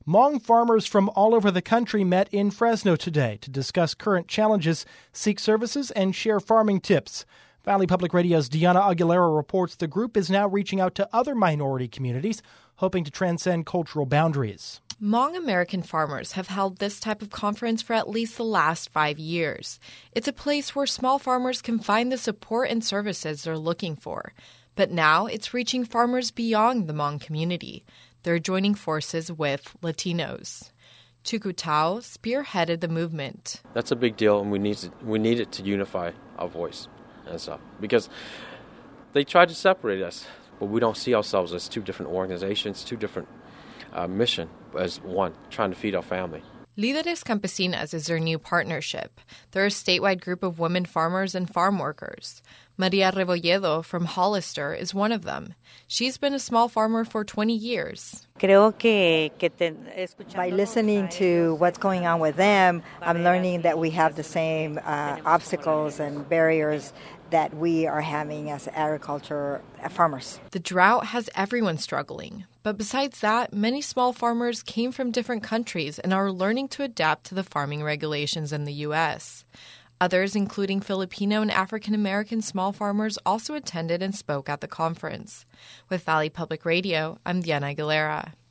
Hmong farmers from all over the country met in Fresno today to discuss current challenges, seek services, and share farming tips. Valley Public Radio's Diana Aguilera reports the group is now reaching out to other minority communities, hoping to transcend cultural boundaries. Hmong American farmers have held this type of conference for at least the last 5 years. It's a place where small farmers can find the support and services they're looking for. But now it's reaching farmers beyond the Hmong community. They're joining forces with Latinos. Tuku Tao spearheaded the movement. That's a big deal, and we need it to unify our voice and stuff. Because they tried to separate us, but we don't see ourselves as two different organizations, two different mission as one, trying to feed our family. Líderes Campesinas is their new partnership. They're a statewide group of women farmers and farm workers. Maria Rebolledo from Hollister is one of them. She's been a small farmer for 20 years. By listening to what's going on with them, I'm learning that we have the same obstacles and barriers that we are having as agriculture farmers. The drought has everyone struggling. But besides that, many small farmers came from different countries and are learning to adapt to the farming regulations in the U.S. Others, including Filipino and African-American small farmers, also attended and spoke at the conference. With Valley Public Radio, I'm Diana Aguilera.